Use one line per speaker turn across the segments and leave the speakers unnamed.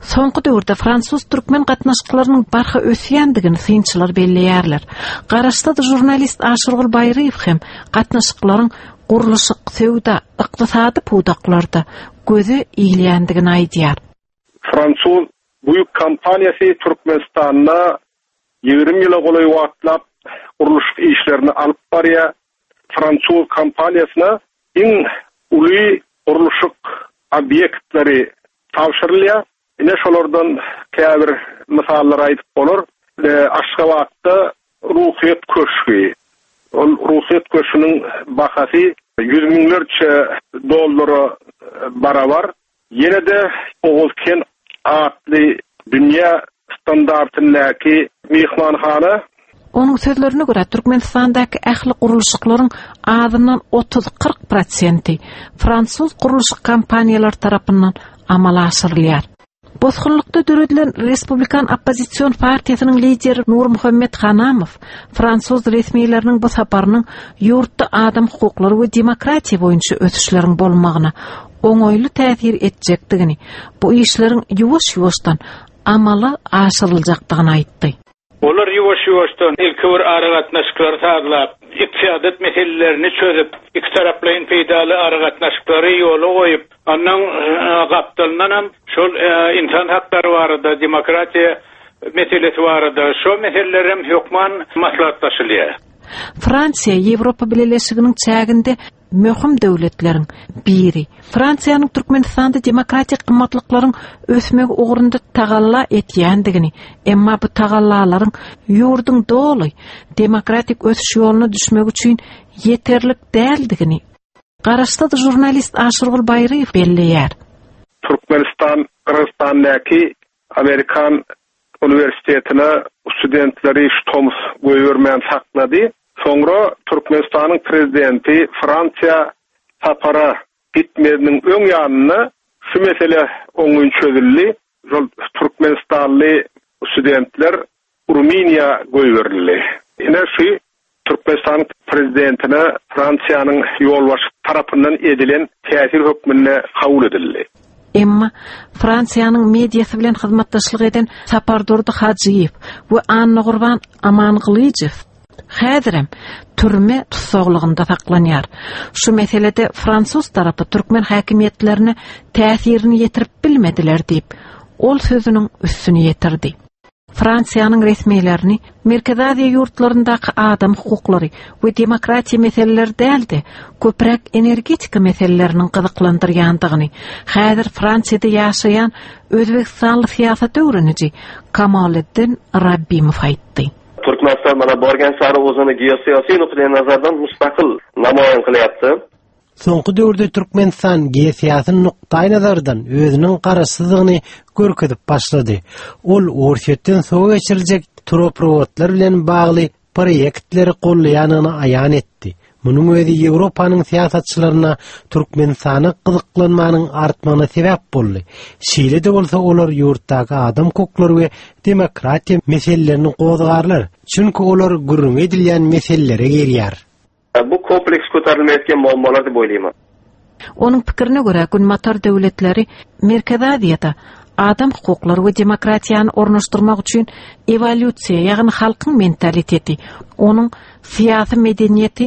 Soňky döwürde Fransuz türkmen gatnaşyklarynyň barha ösýändigini synçylar belleýärler. Garaşda jurnalist Aşyrgul Bayryýew hem gatnaşyklaryň guruluşy, sewda, ykdysady pudaklarda gözü iýilýändigini aýdýar.
Fransuz büyük kampanyasy Türkmenistanda 20 ýyla golay wagtlap guruluş işlerini alyp barýar. Fransuz kampanyasyna iň uly guruluşyk obyektleri tawşyrylýar. Ine şolardan käbir misallar aýdyp bolar. Aşgabatda ruhyet köşkü. Ol ruhyet köşüniň bahasy 100 miňlerçe dollara barabar. Ýene de Oğuzken adly dünýä standartyndäki mehmanhana.
Onun sözlerine göre Türkmenistan'daki ähli guruluşyklaryň azyndan 30-40% Fransuz guruluşyk kampaniýalar tarapyndan amala aşyrylýar. Bozgunlukda döredilen Respublikan Oppozisiýon partiýasynyň lideri Nur Muhammed Hanamow Fransuz resmiýetleriniň bu saparynyň ýurtda adam hukuklary we demokratiýa boýunça ösüşleriň bolmagyna oňoýly täsir etjekdigini, bu işleriň ýuwaş-ýuwaşdan amala aşyryljakdygyny aýtdy.
Olar ýuwaş-ýuwaşdan ilki bir aragatnaşyklary saglap, iqtisadat meselelerini çözüp, iki taraplaryň peýdaly aragatnaşyklary ýola goýup, andan gapdalyndan hem şol insan hakkary barada, demokratiýa meselesi barada, şo meseleler hem hökman maslahatlaşylýar.
Fransiýa Ýewropa Birleşiginiň çäginde möhüm döwletleriň biri. Fransiýanyň Türkmenistanda demokratik gymmatlyklaryň ösmegi ugrunda tagalla etýändigini, emma bu tagallalaryň ýurduň doly demokratik ösüş ýoluna düşmek üçin yeterlik däldigini garaşda jurnalist Aşyrgul Bayryýew belleýär.
Türkmenistan Kırgızstan'daki Amerikan Üniversitetine studentleri Thomas goýbermän sakladı. Sonra Türkmenistan'ın prezidenti Fransiya sapara gitmediğinin ön yanına şu mesele onun çözüldü. Türkmenistanlı studentler Ruminiya goýberildi. Yine şu Türkmenistan prezidentine Fransiyanyň ýolbaşy tarapyndan edilen täsir hökmüne kabul edildi.
Emma Fransiýanyň mediýasy bilen hyzmatdaşlyk eden Sapardurdy Hajyýew we Anna Gurban Amanglyjew häzirem türme tutsaqlygynda saklanýar. Şu meselede Fransuz tarapy türkmen häkimiýetlerine täsirini ýetirip bilmediler diýip ol sözüniň üstüne ýetirdi. Fransiýanyň resmiýetlerini Merkez Aziýa ýurtlaryndaky adam hukuklary we demokratiýa meseleleri däldi, köprek energetika meseleleriniň gyzyklandyrýandygyny häzir Fransiýada ýaşaýan Özbekistanly siýasat öwreniji Kamaleddin Rabbimow aýtdy.
Türkmenistan mana borgan sary özüni geosiýasy nukleý nazardan mustaqil namoyon qilyapdy.
Soňky döwürde Türkmenistan geosiýasy nukdaý nazardan özüniň garaşsyzlygyny görkezip başlady. Ol orşetden soňa geçiriljek turoprovodlar bilen bagly proýektleri gollaýanyny aýan etdi. Munyň özi Ýewropanyň siýasatçylaryna Türkmenistany gyzyklanmanyň artmagyna sebäp boldy. Şeýle-de bolsa olar ýurtdaky adam hukuklary we demokratiýa meselelerini gozgarlar. Çünki olar gürrüň edilýän meselelere gerýär.
Bu kompleks ko'tarilmayotgan muammolar deb o'ylayman.
Onun pikirine göre günmatar döwletleri Merkez Aziýada adam hukuklary we demokratiýany ornaşdyrmak üçin evolýusiýa, ýagny halkyň mentaliteti, onuň siýasy medeniýeti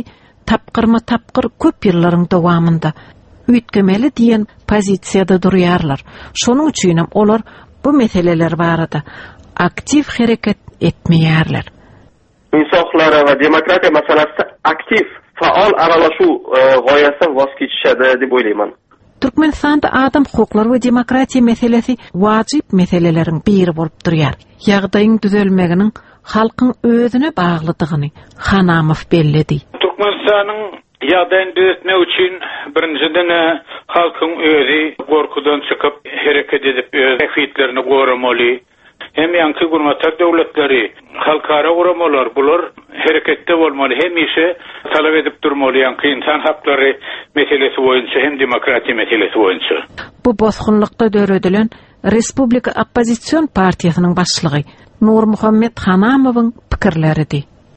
tapqır köp ýyllaryň dowamında üýtgemeli diýen pozisiýada durýarlar. Şonuň üçin olar bu meseleler barada aktiv hereket etmeýärler.
İnsan hukuklary we demokratiýa masalasy aktiv, faol aralaşuu goýasy voz keçişedi dep oýlayman.
Türkmenistanda adam hukuklary we demokratiýa meselesi wajyp meseleleriň biri bolup durýar. Ýagdaýyň düzelmeginiň halkyň özüne baglydygyny Hanamow belledi.
Türkmenistanyň ýagdaýyny düzeltmek üçin birinciden halkyň özi gorkudan çykyp hereket edip öz häkiýetlerini goramaly. Hem ýanky gurmatar döwletleri halkara guramalar, bular hereketde bolmaly, hem işe talap edip durmaly, ýanky insan hakkary meselesi boýunça hem demokratiýa meselesi boýunça.
Bu bozgunlukda döredilen Respublika Oppozisiýon partiýasynyň başlygy Nur Muhammed Hanamowyň pikirleridi.